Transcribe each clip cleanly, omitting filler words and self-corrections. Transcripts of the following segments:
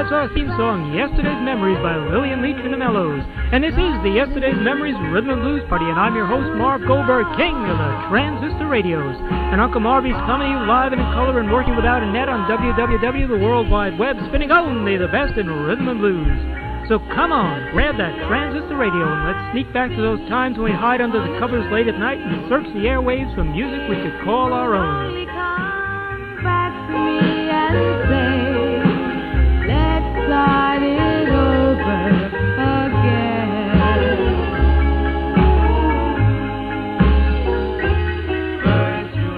That's our theme song, Yesterday's Memories by Lillian Leach and the Mellows. And this is the Yesterday's Memories Rhythm and Blues Party, and I'm your host, Marv Goldberg, king of the transistor radios. And Uncle Marvy's coming to you live and in color and working without a net on WWW, the World Wide Web, spinning only the best in rhythm and blues. So come on, grab that transistor radio and let's sneak back to those times when we hide under the covers late at night and search the airwaves for music we could call our own. Come back to me and say, let's start it over again. First you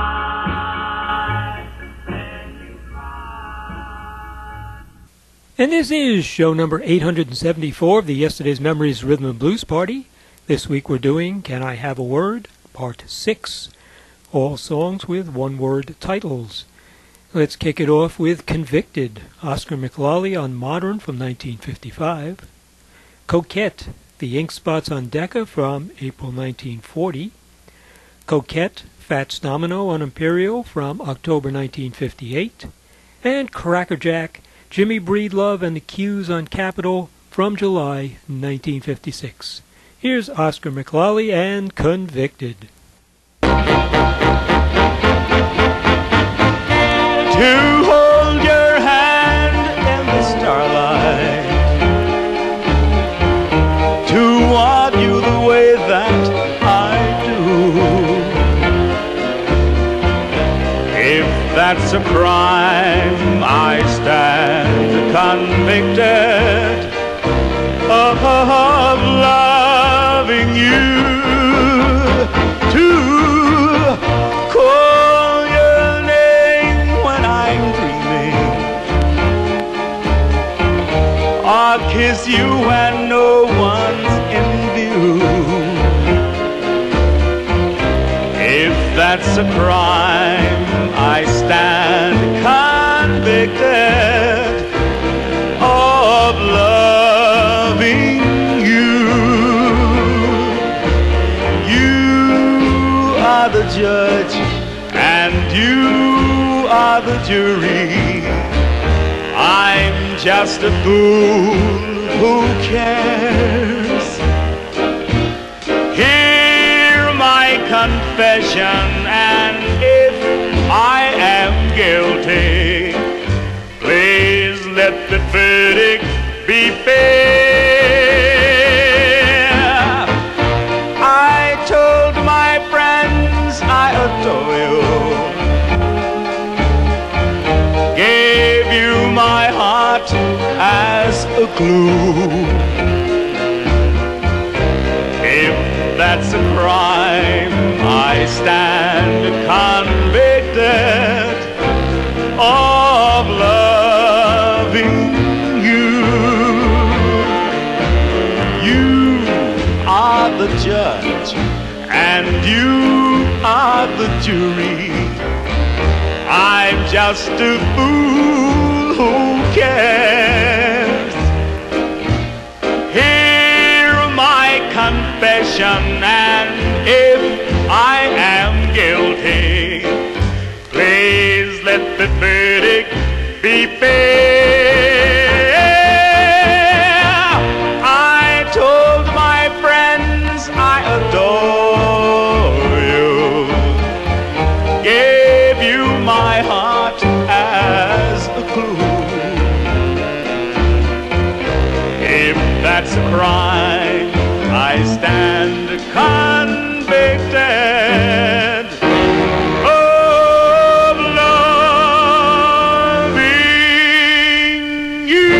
lie, then you cry. And this is show number 874 of the Yesterday's Memories Rhythm and Blues Party. This week we're doing Can I Have a Word? Part 6. All songs with one-word titles. Let's kick it off with Convicted, Oscar McLally on Modern from 1955. Coquette, The Ink Spots on Decca from April 1940. Coquette, Fats Domino on Imperial from October 1958. And Crackerjack, Jimmy Breedlove and the Q's on Capitol from July 1956. Here's Oscar McLally and Convicted. To hold your hand in the starlight, to want you the way that I do. If that's a crime, I stand convicted of loving you. To call your name when I'm dreaming, or kiss you when no one's in view. If that's a crime, I stand convicted of loving you. You are the judge and you are the jury. I'm just a fool who cares. Hear my confession, and if I am guilty, please let the verdict be fair. I told my friends I adore you, gave you my heart as a clue. If that's a crime, I stand convicted of loving you. You are the judge and you are the jury. I'm just a fool who cares. Hear my confession, and if I am guilty, please let the verdict be fair. I told my friends I adore you, gave you my heart as a clue. If that's a crime, I stand convicted of loving you.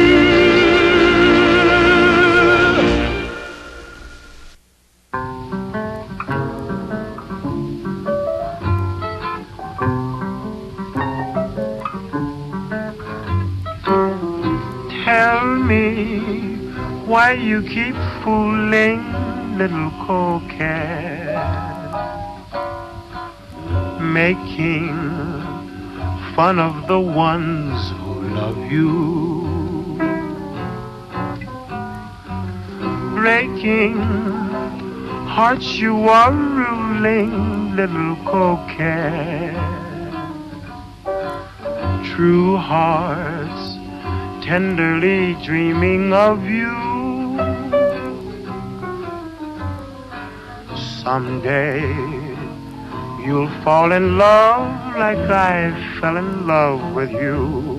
Tell me why you keep fooling little coquette, making fun of the ones who love you, breaking hearts you are ruling, little coquette. True hearts tenderly dreaming of you. Someday you'll fall in love like I fell in love with you.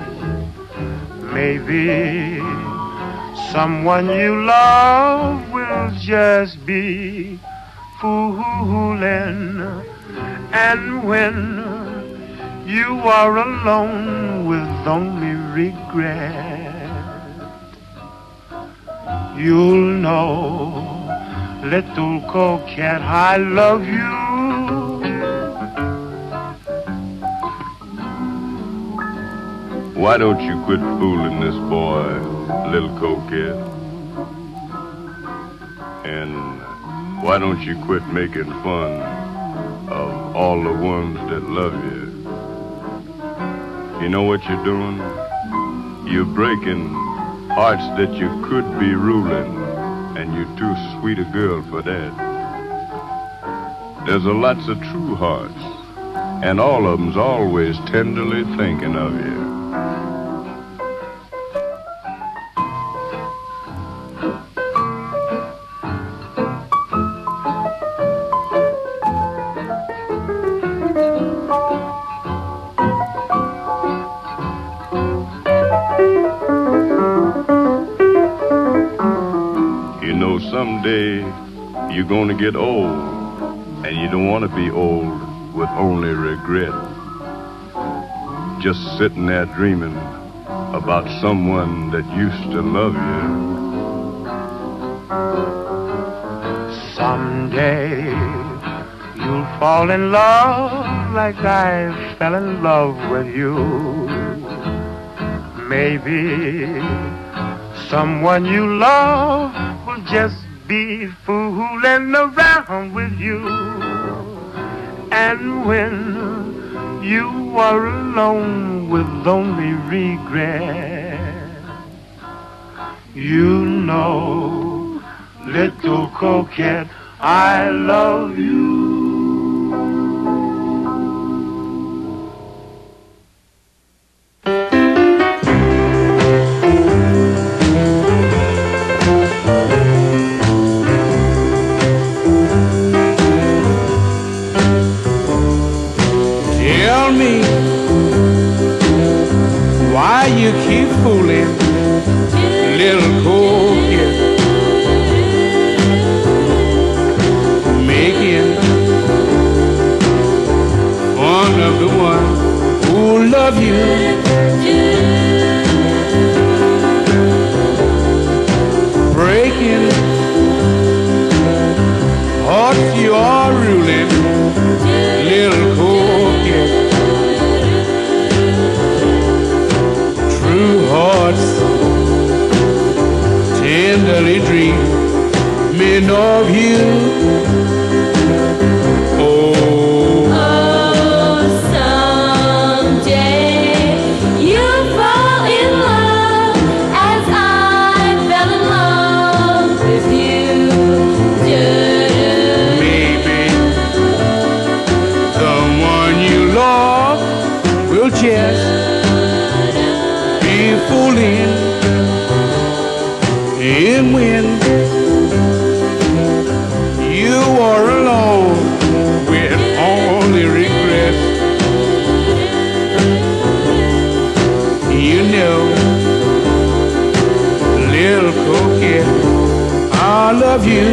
Maybe someone you love will just be fooling. And when you are alone with only regret, you'll know, little coquette, I love you. Why don't you quit fooling this boy, little coquette? And why don't you quit making fun of all the ones that love you? You know what you're doing? You're breaking hearts that you could be ruling, and you're too sweet a girl for that. There's a lots of true hearts, and all of them's always tenderly thinking of you. Someday you're gonna get old, and you don't want to be old with only regret. Just sitting there dreaming about someone that used to love you. Someday you'll fall in love like I fell in love with you. Maybe someone you love will just be fooling around with you. And when you are alone with only regret, you know, little coquette, I love you. You keep fooling, little coquette, making fun of the one who love you. Breaking hearts you are ruling, little coquette. Hearts tenderly dreaming of you. Oh, someday you'll fall in love as I fell in love with you. Maybe someone you love will just fooling, and when you are alone with only regret, you know, little coquette, I love you.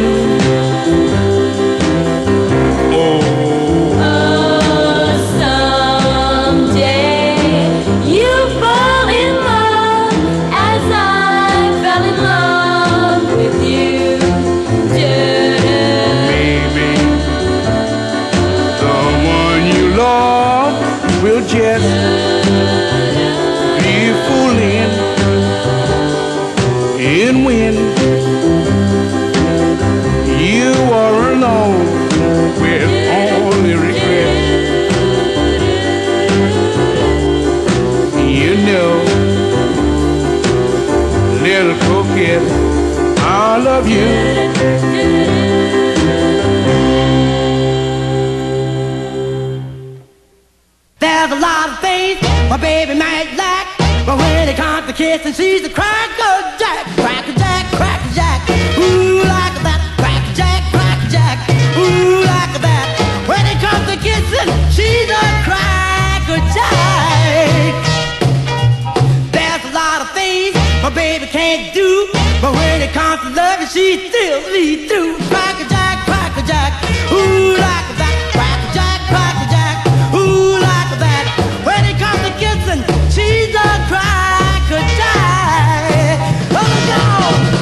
Just be fooling, and when you are alone with only regret, you know, little coquette, I love you. There's a lot of things my baby might like, but when it comes to the kiss and she's a cracker jack, cracker jack, cracker jack. Ooh, like that, cracker jack, cracker jack. Ooh, like that. When it comes to kissing, she's a cracker jack. There's a lot of things my baby can't do, but when it comes to loving, she still me through. Cracker jack, cracker jack. Ooh, like that, cracker jack, cracker jack. Ooh, like that. When it comes to kissing, she's a cracker jack. Oh, no!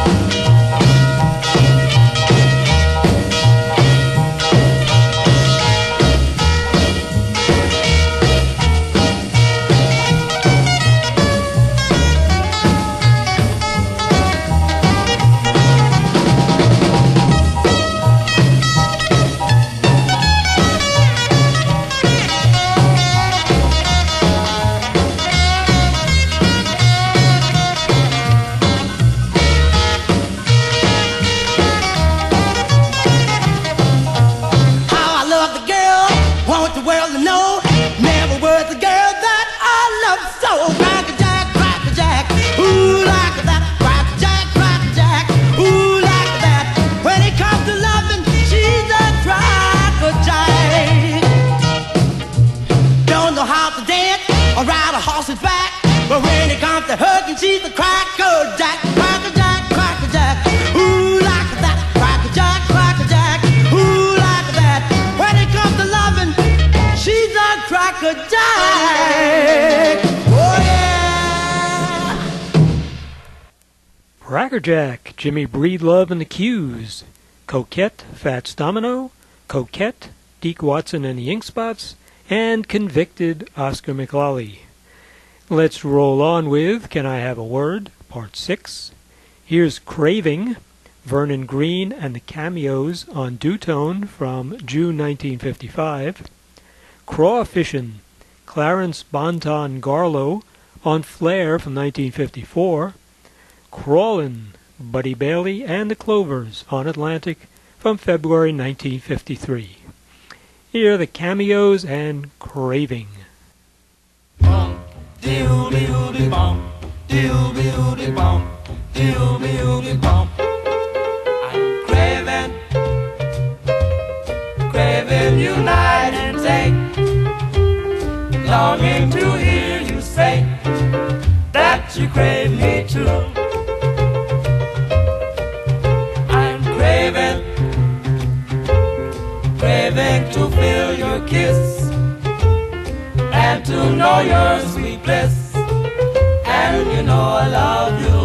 She's the cracker jack, cracker jack, cracker jack. Ooh, like that, cracker jack, cracker jack. Ooh, like that. When it comes to loving, she's a cracker jack. Oh yeah. Cracker Jack, Jimmy Breedlove and the Q's. Coquette, Fats Domino. Coquette, Deke Watson and the Ink Spots. And Convicted, Oscar McLally. Let's roll on with Can I Have a Word, Part 6. Here's Craving, Vernon Green and the Cameos on Dutone from June 1955. Crawfishin', Clarence Bonton Garlow on Flair from 1954. Crawlin', Buddy Bailey and the Clovers on Atlantic from February 1953. Here are the Cameos and Craving. Diddly-bum, diddly-bum, diddly-bum. I'm craving you night and day, longing to hear you say that you crave me too. I'm craving to feel your kiss and to know your sweet bliss, and you know I love you.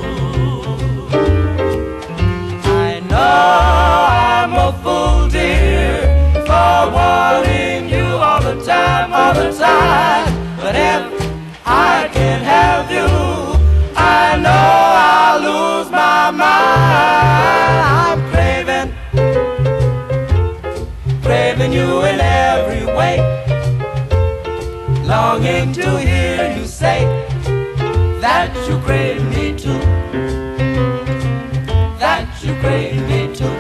I know I'm a fool, dear, for wanting you all the time, but if I can't have you, I know I'll lose my mind. I'm craving you in every way, longing to hear you say that you crave me too, that you crave me too.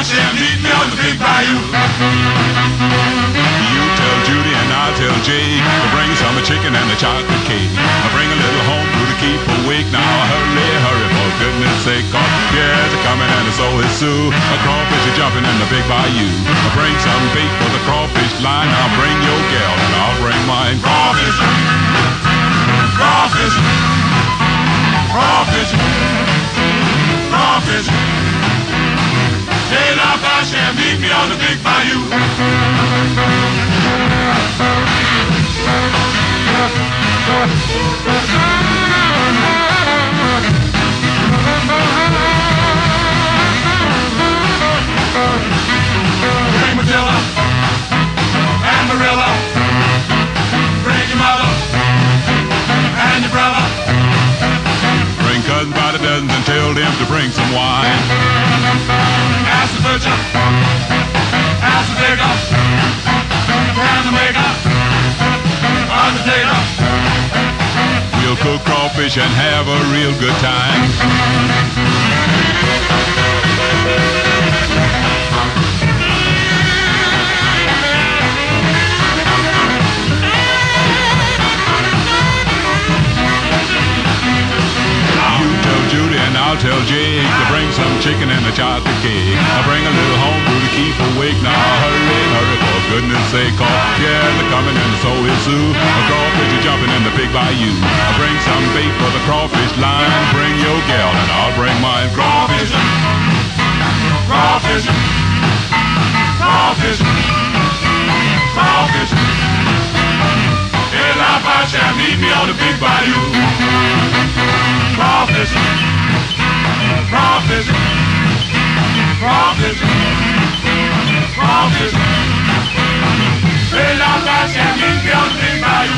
Hashem, meet me on the big bayou. You tell Judy and I'll tell Jake to bring some chicken and a chocolate cake. I bring a little home to keep awake. Now hurry, hurry, for goodness sake, 'cause Pierre's a coming and so is Sue. A crawfish is jumping in the big bayou. I bring some bait for the crawfish line. I'll bring your gal and I'll bring mine. Crawfish, crawfish, crawfish, crawfish. Hey, now Hashem, meet me on the big bayou. Bring Matilda and Marilla. Bring your mother and your brother. Bring cousins by the dozens and tell them to bring some wine. Ask the butcher, ask the baker, and the maker, undertaker. We'll cook crawfish and have a real good time. You tell Judy and I'll tell Jake to bring some chicken and a chocolate cake. I bring a little home brew to keep awake. Now hurry, hurry, for goodness sake, 'cause Pierre's a coming and so is Sue. A crawfish is jumping in the big bayou. I bring some bait for the crawfish line. Bring your gal and I'll bring mine. Crawfish, crawfish, crawfish, crawfish. Hey, now Hashem, meet me on the big bayou. Crawfish, crawfish, crawfish, crawfish. Hey, now Hashem, meet me on the big bayou.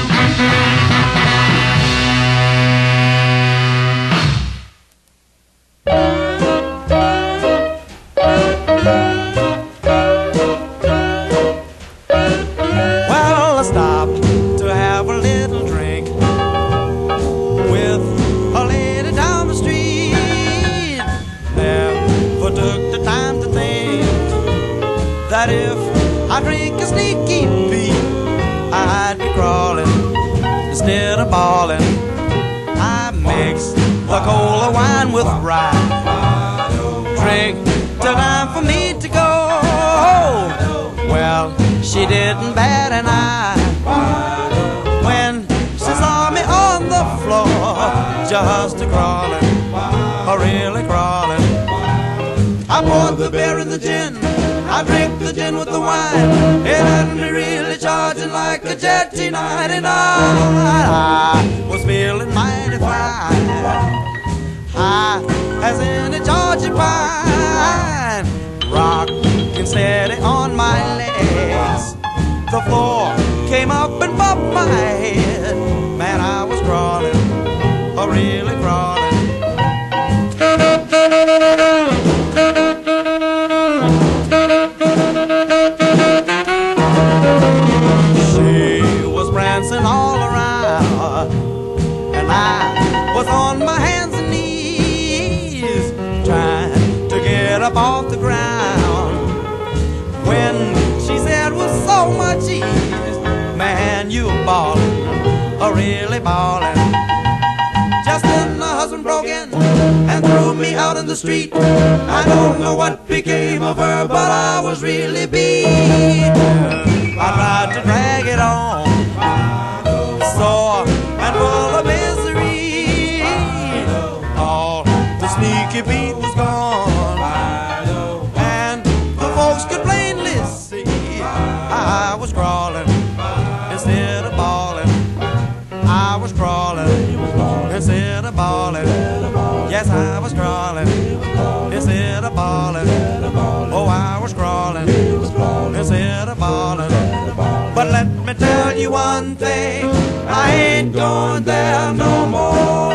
Well, I stopped to have a little drink with a lady down the street. Never took the time to think that if I drink a sneaky beat, I'd be crawling instead of balling. I mixed the cola wine with rye. Drink till time for me to go. Well, she didn't bat an eye when she saw me on the floor, just a crawling, really crawling. I poured the beer in the gin, I drink the gin with the wine. It had me really charging like a jetty 99. I was feeling mighty fine, high as in a Georgia pine. Rocking steady on my legs, the floor came up and bumped my head. Man, I was crawling, really crawling. She was prancing all around, and I was on my hands and knees, trying to get up off the ground. When she said with so much ease, man, you ballin', really ballin'. Just then the husband broke in and threw me out in the street. I don't know what became of her, but I was really beat. I tried to drag it on, sore and full of misery. All the sneaky beat was gone, and the folks could plainly see I was crawling instead of balling. I was crawling instead of balling. Yes, I was crawling instead of balling. Oh, I was crawling instead of balling. But let me tell you one thing, I ain't going there no more.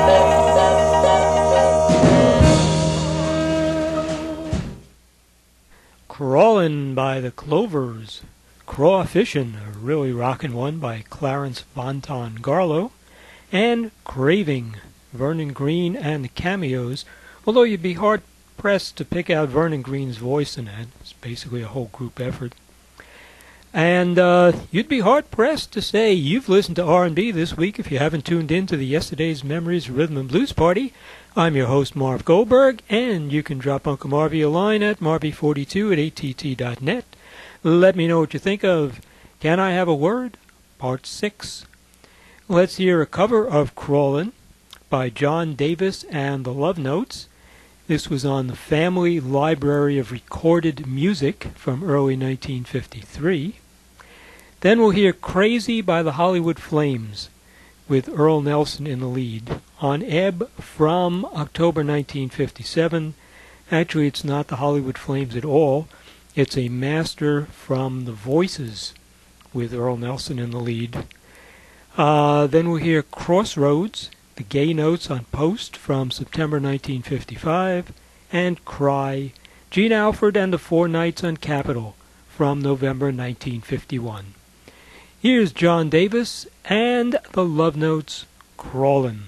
Crawlin' by the Clovers. Crawfishin', a really rockin' one by Clarence Vonton Garlow. And Craving, Vernon Green and the Cameos, although you'd be hard-pressed to pick out Vernon Green's voice in that. It's basically a whole group effort. And you'd be hard-pressed to say you've listened to R&B this week if you haven't tuned in to the Yesterday's Memories Rhythm and Blues Party. I'm your host, Marv Goldberg, and you can drop Uncle Marvy a line at marvy42@att.net. Let me know what you think of Can I Have a Word? Part 6. Let's hear a cover of Crawlin' by John Davis and the Love Notes. This was on the Family Library of Recorded Music from early 1953. Then we'll hear Crazy by the Hollywood Flames with Earl Nelson in the lead. On Ebb from October 1957. Actually, it's not the Hollywood Flames at all. It's a master from The Voices with Earl Nelson in the lead. Then we'll hear Crossroads, the Gay Notes on Post from September 1955, and Cry, Gene Alford and the Four Nights on Capitol from November 1951. Here's John Davis and the Love Notes, Crawlin'.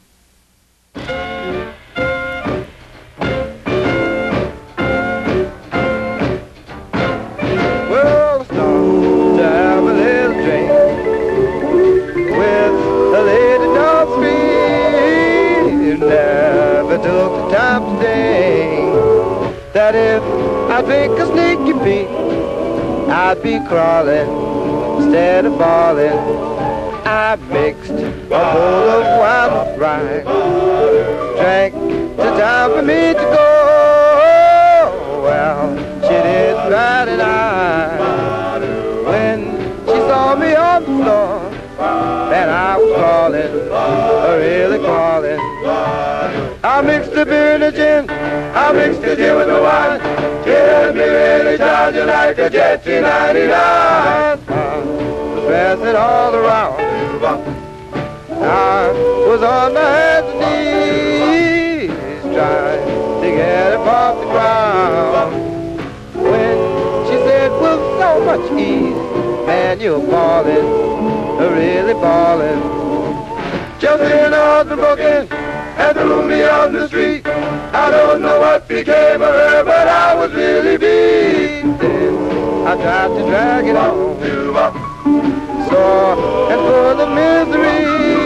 Well, stop to have a little drink with a lady down the street. Never took the time to think that if I drink a sneaky peek, I'd be crawling instead of falling. I mixed a bowl of wild rye, drank the time for me to go. Well, she didn't bat an eye when she saw me on the floor, and I was crawling, really crawling. I mixed the beer and the gin, I mixed the gin with the wine. She had me really charging like a jet T99. Pass it all around. I was on my hands and knees trying to get up off the ground when she said with so much ease, man, you're falling, really falling. Just in on the booking and threw me on the street. I don't know what became of her, but I was really beat. Then I tried to drag it on, sore and full of misery.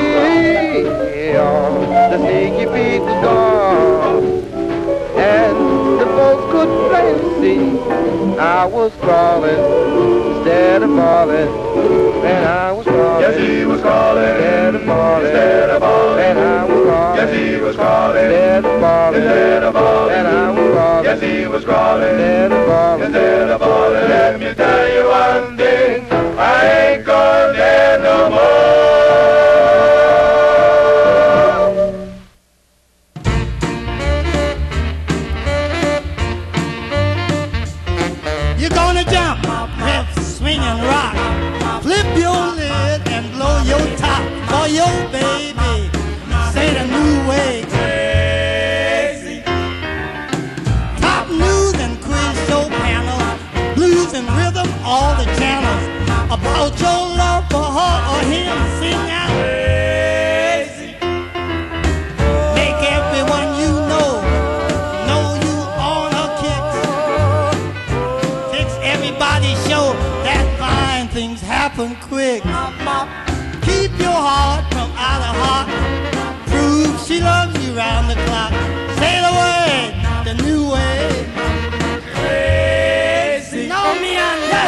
Oh, the sneaky Pete was gone, and the folks could plainly see I was crawling instead of falling, and I was crawling. Yes, he was crawling instead of falling, instead of falling. and I was crawling. Yes, he was crawling instead of falling, instead of falling. and I was crawling. Yes, he was crawling instead of falling, instead of falling. Let me tell you one thing, I ain't going there no more. You're gonna jump, rip, swing and rock, flip your lid and blow your top for your baby. Say the new way. Crazy. Top news and quiz show panels, blues and rhythm, all the channels about your love for her or him. Sing out. Crazy. Make everyone you know you on her kicks. Fix everybody's show that fine things happen quick. Keep your heart from out of heart. Prove she loves you round the clock. Say the word, the new way. Crazy. Know me under.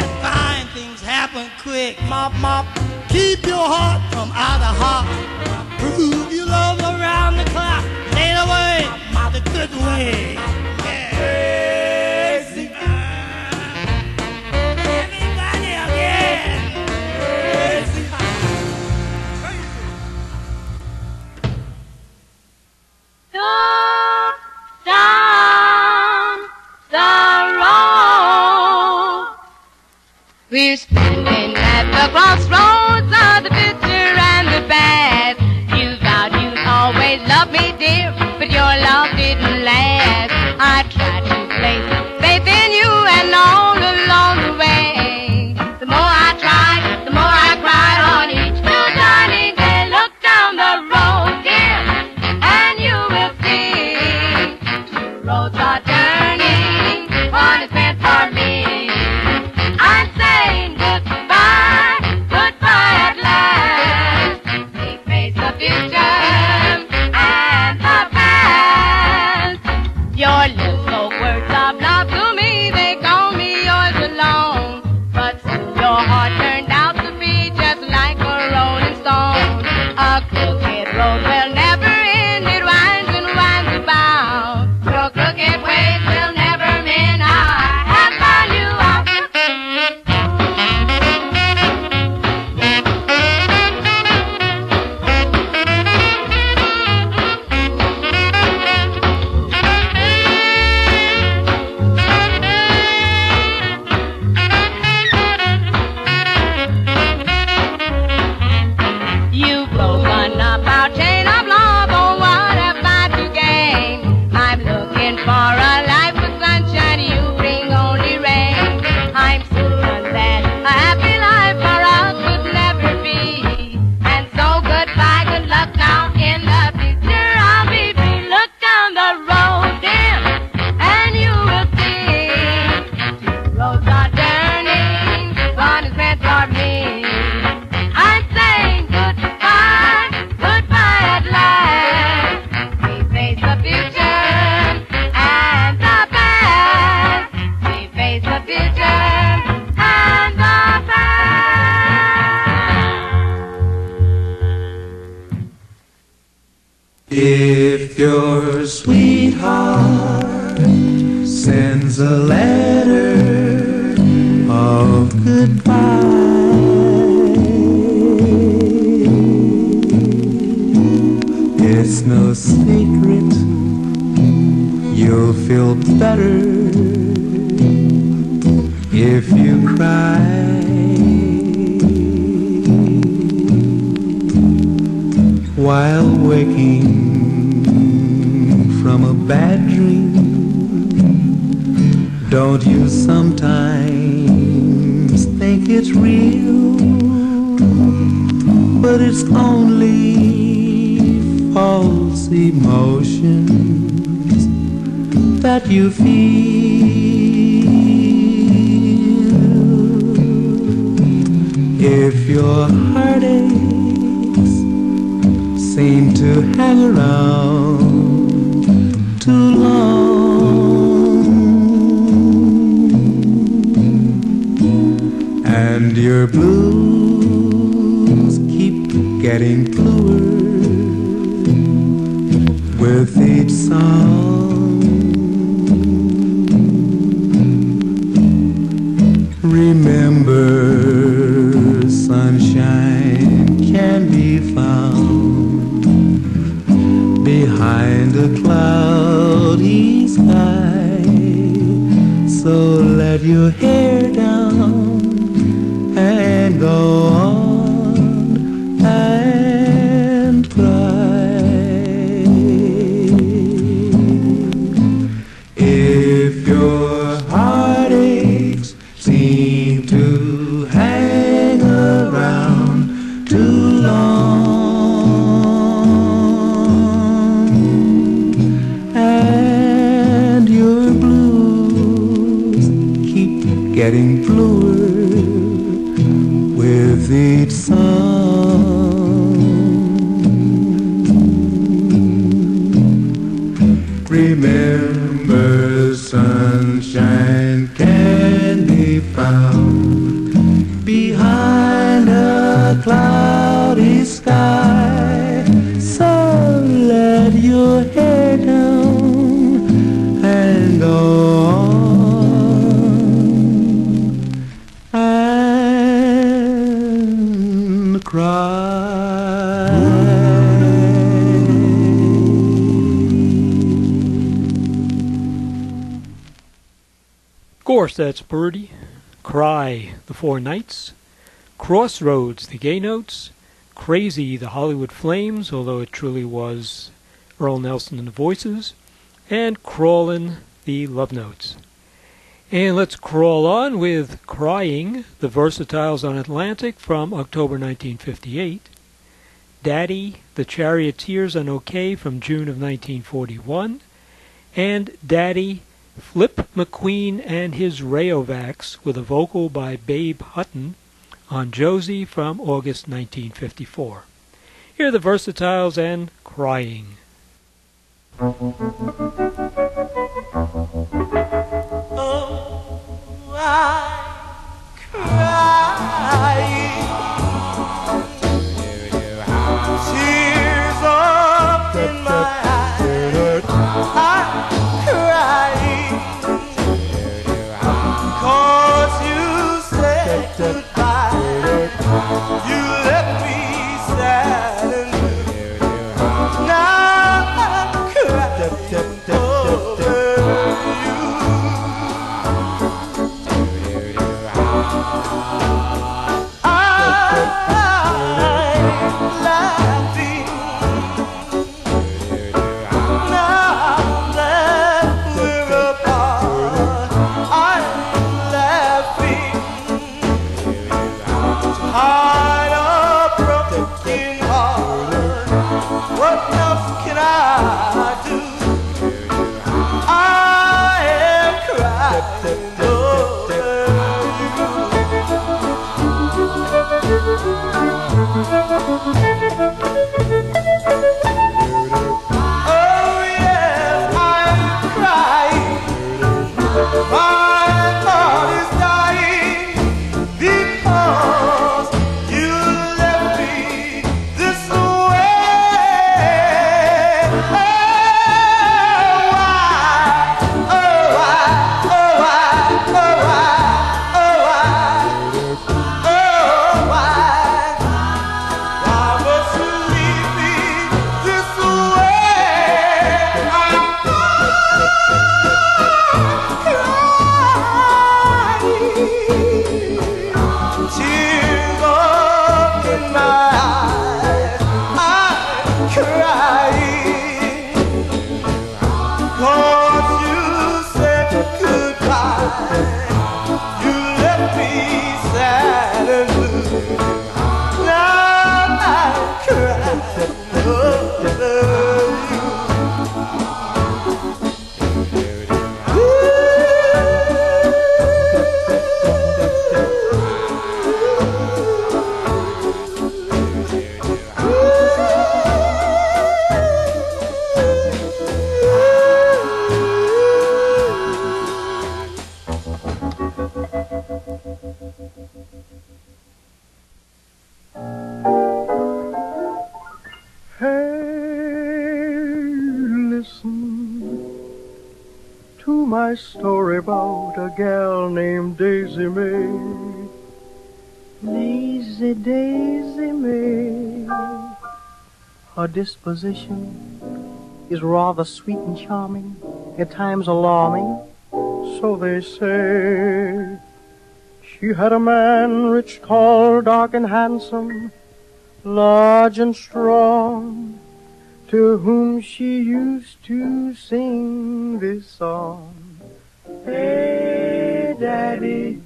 Mop, mop. Keep your heart from out of heart. Prove your love around the clock. Lay away, mother, good way. Crazy. Everybody again. Crazy. Down the road, we're standing at the crossroads of the bitter and the bad. You vowed you'd always love me, dear, but your love didn't last. I tried to place faith in you, and all along the way, the more I tried, the more I cried on each new turning day. Look down the road, dear, and you will see two roads are turning. One is meant for me. I'm saying goodbye, goodbye at last. We face the future and the past. Your little words of love to me, they call me yours alone. But soon your heart turned out to be just like a rolling stone. A crooked road will never end, it winds and winds about. Your crooked ways will never mend. I have found you out. You've broken up our chain of love, oh what have I to gain? I'm looking for a life with sunshine, you bring only rain. I'm certain that a happy life for us could never be. And so goodbye, good luck now in the future I'll be free. Look down the road, dear, and you will see two roads are turning, one is meant for me. I'm saying goodbye, goodbye at last. We face the future and the past. We face the future and the past. If your sweetheart sends a letter of goodbye, it's no secret you'll feel better if you cry. While waking from a bad dream, don't you sometimes think it's real? But it's only false emotions that you feel. If your heartaches seem to hang around too long, and your blues keep getting bluer with each song, remember sunshine can be found behind a cloudy sky. So let your hair down and go on and cry. If your heartaches seem to hang around too long, and your blues keep getting bluer with each song, remember sunshine can be found behind a cloudy sky. cry. Of course, that's Birdie. Cry, the Four Knights. Crossroads, the Gay Notes. Crazy, the Hollywood Flames, although it truly was Earl Nelson and the Voices. And Crawlin', the Love Notes. And let's crawl on with Crying, the Versatiles on Atlantic from October 1958. Daddy, the Charioteers on OK from June of 1941. And Daddy, Flip McQueen and his Rayovacs with a vocal by Babe Hutton on Josie from August 1954. Here are the Versatiles and Crying. Tears up in my eyes, I'm crying, 'cause you said goodbye, you left me sad and blue. Now I'm crying over you. My story about a gal named Daisy May. Lazy Daisy May. Her disposition is rather sweet and charming, at times alarming, so they say. She had a man rich, tall, dark, and handsome, large and strong, to whom she used to sing this song. Hey, Daddy,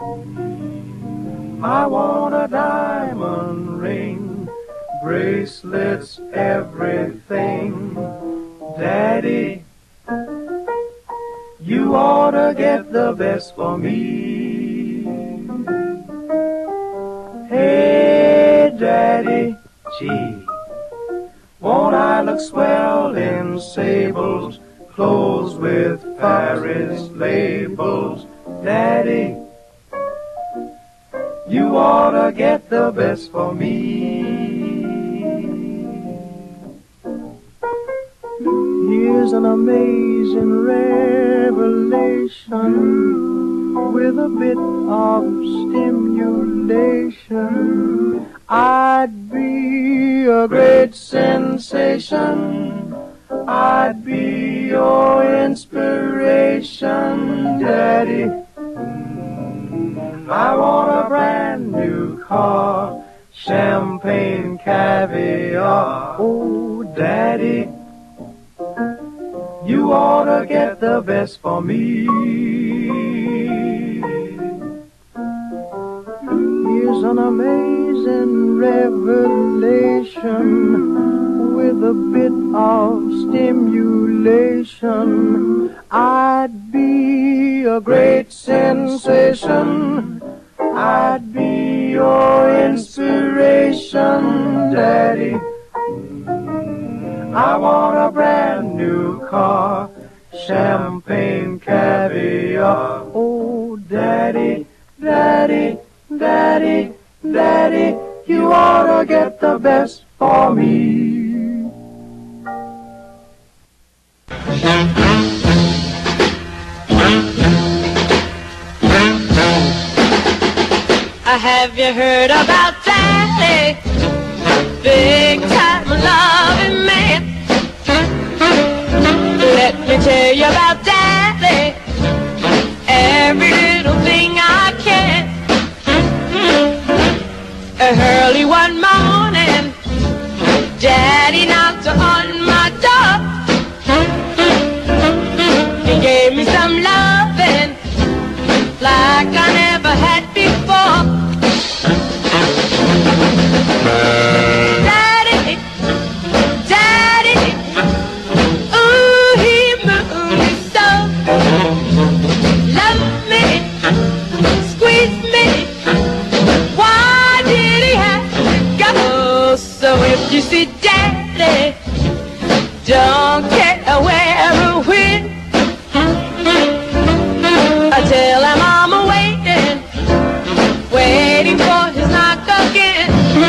I want a diamond ring, bracelets, everything. Daddy, you ought to get the best for me. Hey, Daddy, gee, won't I look swell in sables, clothes with Paris labels? Daddy, you ought to get the best for me. Here's an amazing revelation with a bit of stimulation. I I'd be a great sensation. I'd be your inspiration, Daddy. I want a brand new car, champagne, caviar. Oh, Daddy, you ought to get the best for me. Here's an amazing revelation with a bit of stimulation. I'd be a great sensation. I'd be your inspiration, Daddy. I want a brand new car, champagne, caviar. Oh, Daddy, Daddy, Daddy, Daddy, you ought to get the best for me. Have you heard about Daddy? Big time loving man. Let me tell you about Daddy. Every little thing I can. Early one morning, Daddy knocked on my door. He gave me some loving like I never had before. Daddy, Daddy, ooh, he moved me so. Love me, squeeze me. Why did he have to go? So if you see Daddy, don't care where or when. I tell him I'm waiting for his knock again.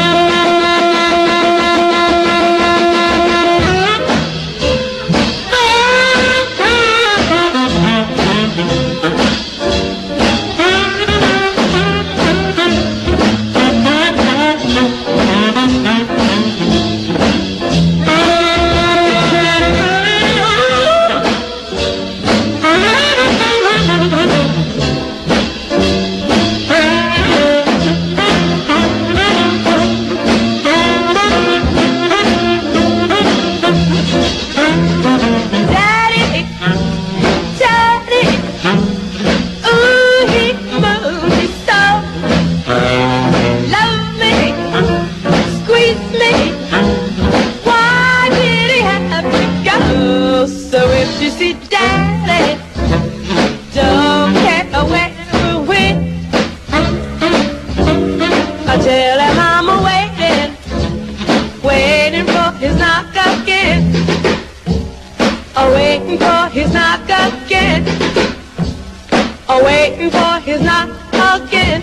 Waiting for his knock again.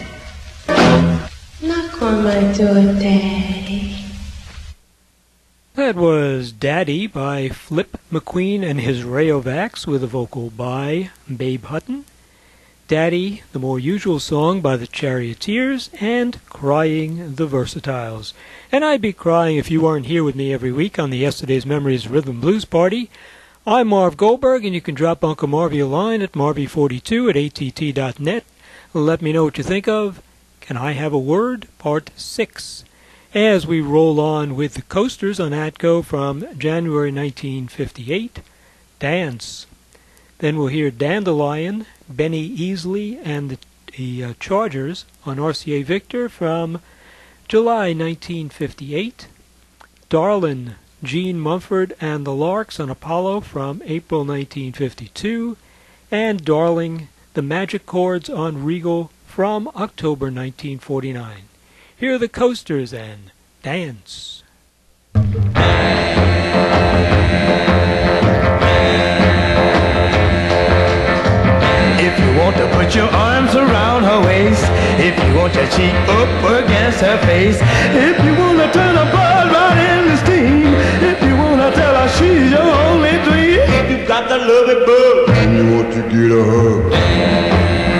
Knock on my door, Daddy. That was Daddy by Flip McQueen and his Rayovacs with a vocal by Babe Hutton. Daddy, the more usual song by the Charioteers, and Crying the Versatiles. And I'd be crying if you weren't here with me every week on the Yesterday's Memories Rhythm Blues Party. I'm Marv Goldberg, and you can drop Uncle Marvy a line at marvy42@att.net. Let me know what you think of Can I Have a Word? Part 6. As we roll on with the Coasters on ATCO from January 1958, Dance. Then we'll hear Dandelion, Benny Easley, and the Chargers on RCA Victor from July 1958, Darlin', Gene Mumford and the Larks on Apollo from April 1952, and Darling, the Magic Chords on Regal from October 1949. Here are the Coasters and Dance. If you want to put your arms around her waist, if you want your cheek up against her face, if you want to turn a blood right into steam, if you want to tell her she's your only dream, if you got the loving bug and you want to get a hug,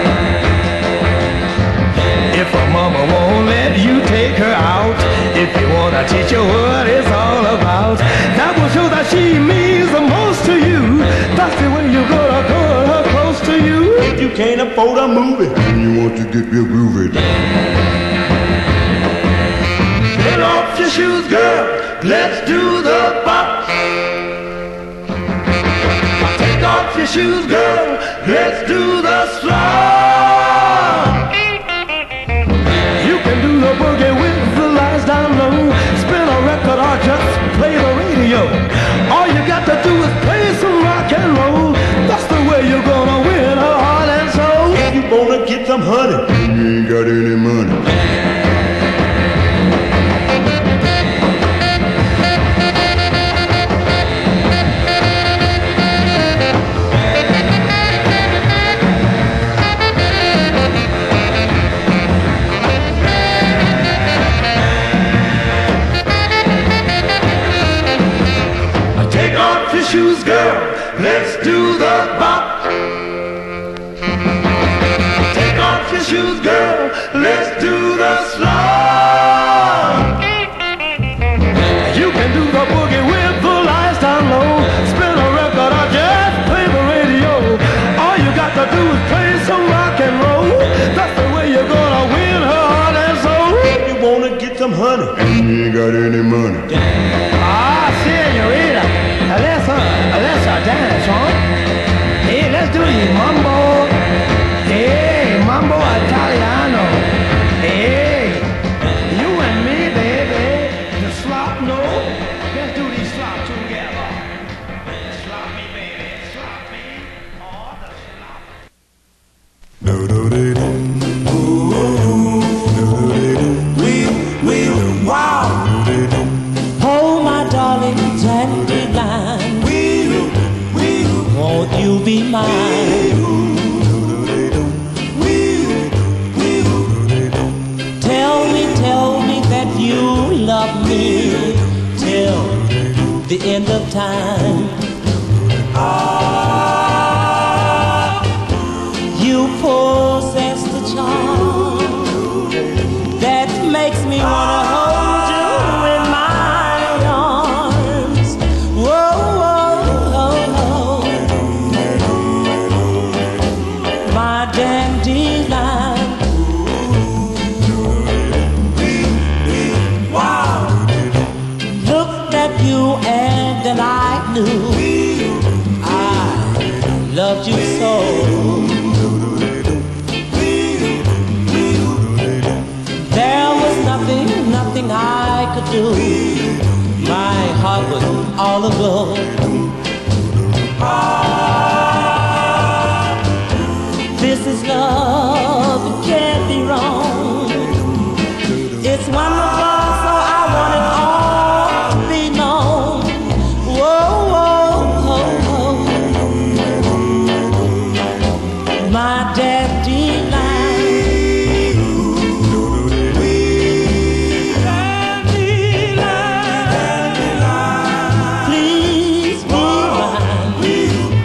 if her mama won't let you take her out, if you for the movie. And you want to get real groovy. Get off your shoes, girl. Let's do the bop. Take off your shoes, girl. Let's do the slide. You can do the boogie with the lights down low. Spin a record or just play the radio. All you got to do is play some rock and roll. That's the way you're gonna win her heart and soul. If you wanna get some honey, you ain't got any money. Shoes, girl, let's do the bop. Take off your shoes, girl, let's do the slide. You can do the boogie with the lights down low. Spin a record or just play the radio. All you got to do is play some rock and roll. That's the way you're gonna win her heart and soul. If you wanna get some honey, and you ain't got any money. Ah, senorita. Let's dance, huh? Hey, let's do the mambo. Hey, mambo italiano. Hey, you and me, baby. The slop, no. Let's do these slop together. Slop me, baby. Slop me. Oh, the slop. Wow. Hold my darling dandelion. Won't you be mine? Tell me that you love me till the end of time. You possess the charm that makes me wanna hold you in my arms. Whoa, my dandelion. Wow. Looked at you and then I knew I loved you so. There was nothing I could do. My heart was all aglow. This is love, it can't be wrong. It's wonderful, so I want it all to be known. Whoa, my dandelion. Please be mine.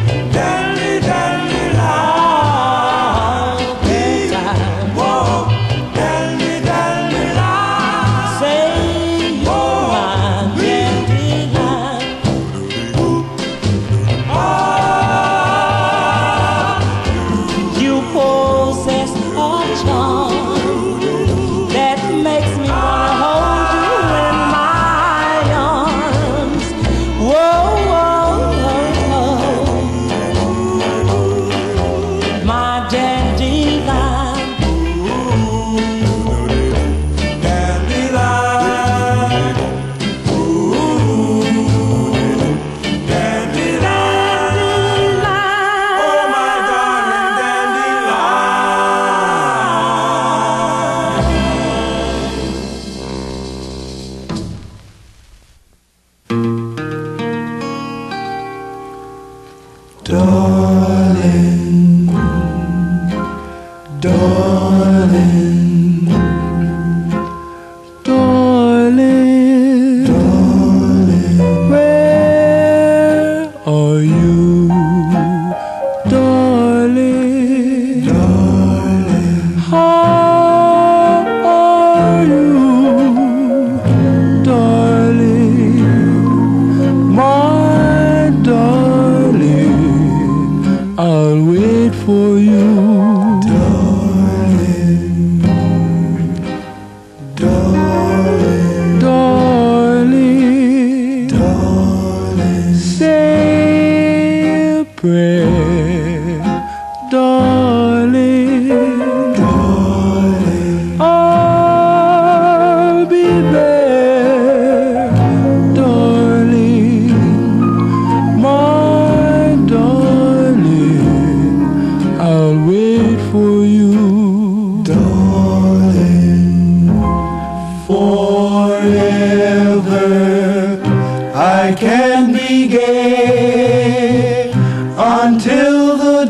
forever. I can be gay until the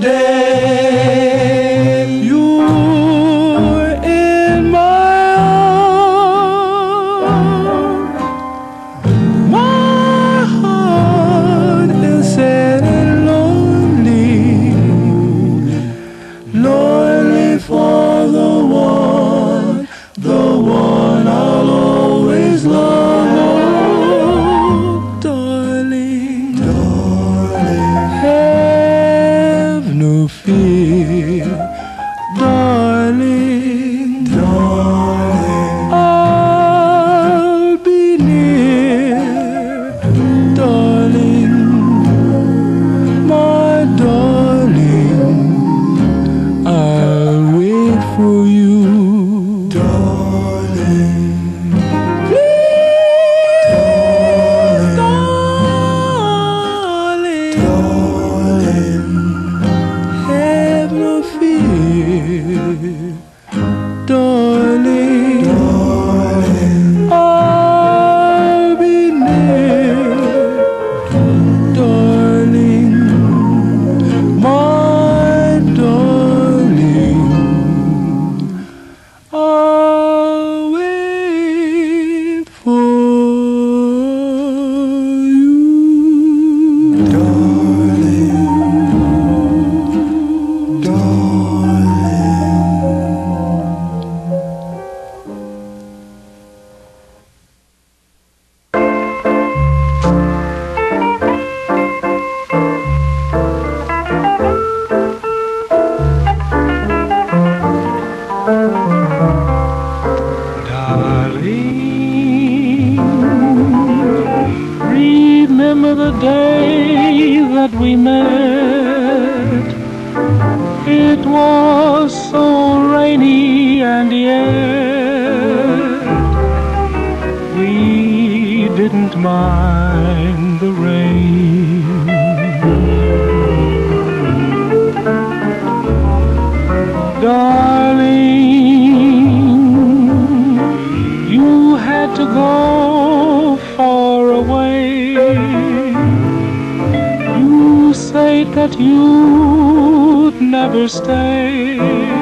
day you're in my arms. My heart is sad and lonely, lonely for the one I'll always love. Oh, darling, darling, have no fear, darling, darling, I'll be near, darling, my darling, I'll wait for you, darling. Please, darling, darling, have no fear, darling, darling, I'll be near, darling, my darling, I'll wait for you, darling, darling. Remember the day that we met. It was so rainy and yet we didn't mind the rain. Darling, you had to go far away. You said that you'd never stay.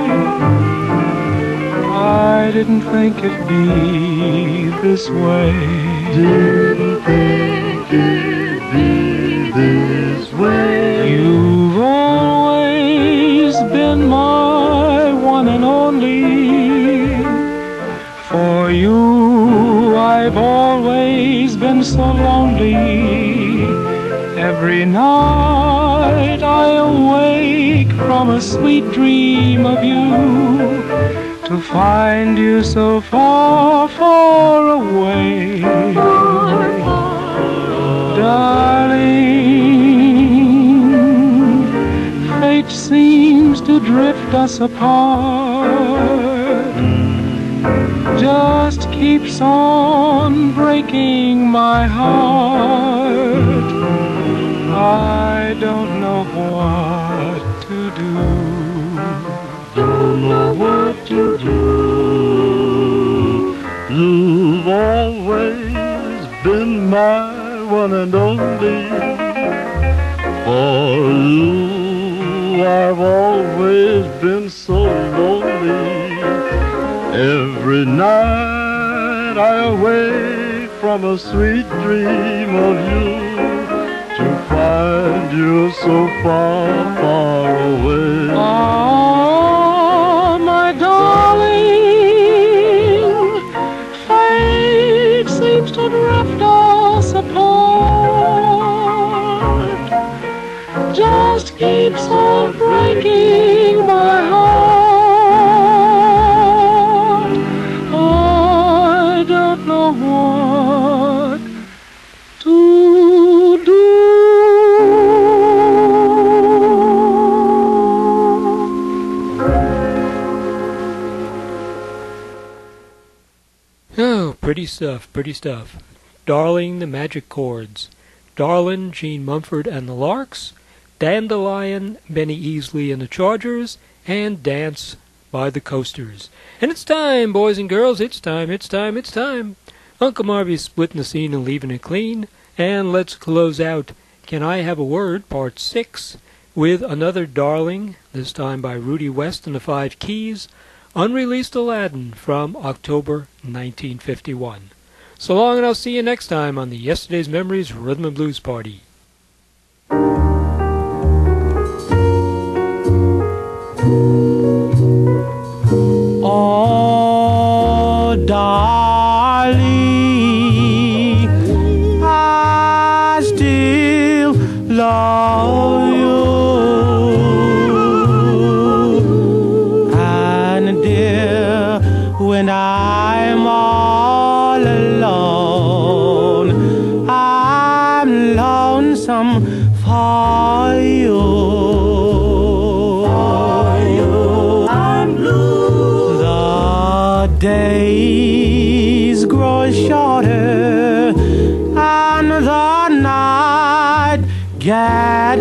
I didn't think it'd be this way. Didn't think it'd be this way. You've always been my one and only. For you I've always been so lonely. Every night I awake from a sweet dream of you, to find you so far, far away. Darling, fate seems to drift us apart, just keeps on breaking my heart. I don't know what to do. Don't know what to do. You've always been my one and only. For you I've always been so lonely. Every night I awake from a sweet dream of you, to find you so far, far away. Oh, my darling, fate seems to drift us apart, just keeps on breaking my heart. I don't know what to do. Oh, pretty stuff, pretty stuff. Darling, the Magic Chords. Darlin', Gene Mumford and the Larks. Dandelion, Benny Easley and the Chargers. And Dance, by the Coasters. And it's time, boys and girls, it's time. Uncle Marvy's splitting the scene and leaving it clean. And let's close out Can I Have a Word, Part 6, with another darling, this time by Rudy West and the Five Keys, unreleased Aladdin from October 1951. So long, and I'll see you next time on the Yesterday's Memories Rhythm and Blues Party. Oh, darling, I still love you. And dear, when I'm all alone, I'm lonesome for you. Days grow shorter and the night get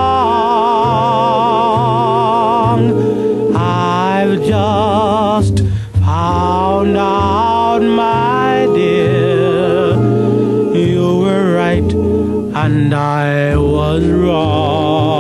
long. I've just found out, my dear, you were right and I was wrong.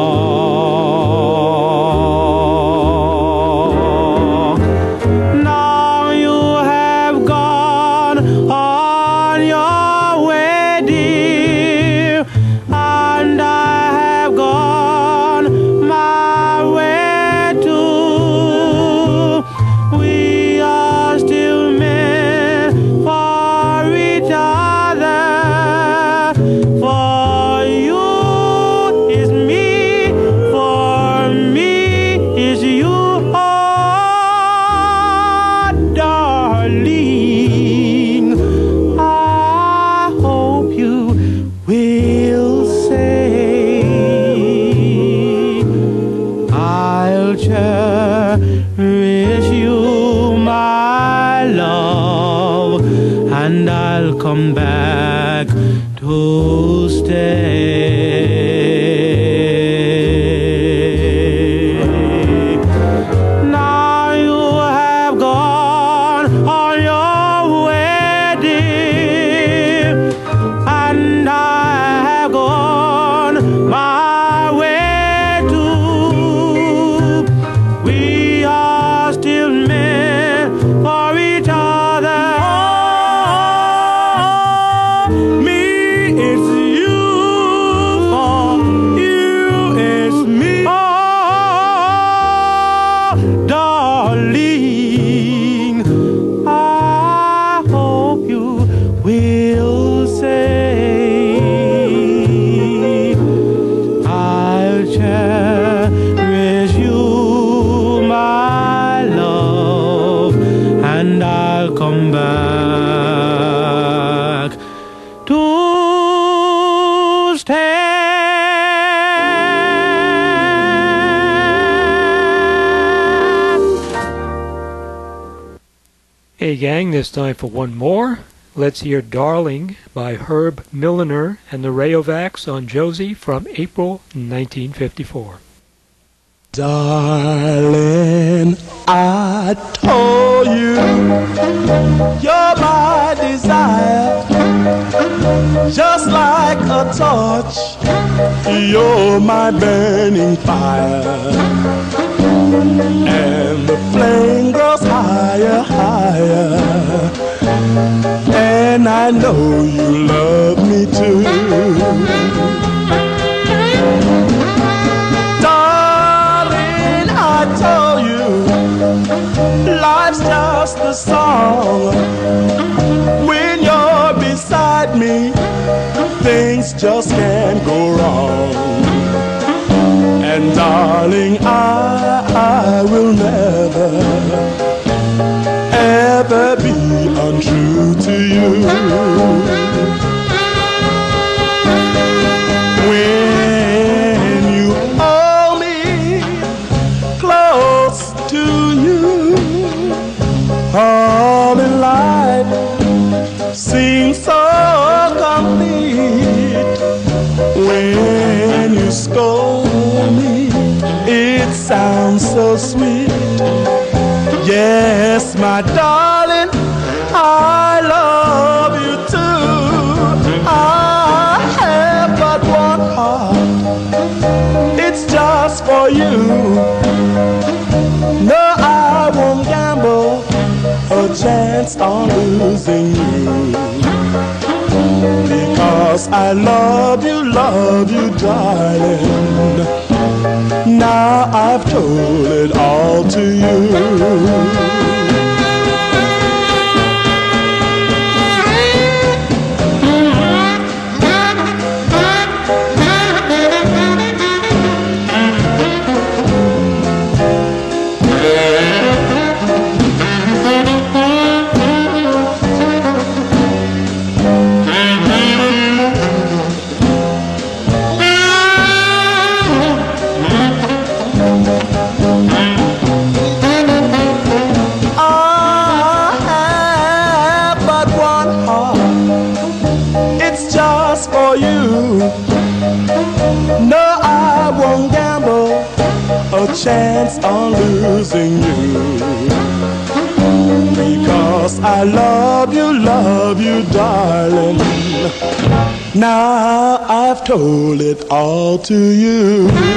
Come back to stay. Now you have gone on your wedding, and I have gone my way too. We are still meant for each other. Come back to stay. Hey gang, this time for one more. Let's hear Darling by Herb Milliner and the Rayovacs on Josie from April 1954. Darling, I told you you're my desire, just like a torch, you're my burning fire, and the flame grows higher, higher, and I know you love me too. I told you, life's just a song. When you're beside me, things just can't go wrong. And darling, I will never, ever be untrue to you. When you hold me close to you, all in life seems so complete. When you scold me, it sounds so sweet. No, I won't gamble a chance on losing you, because I love you, darling. Now I've told it all to you. Chance on losing you, because I love you, darling. Now I've told it all to you.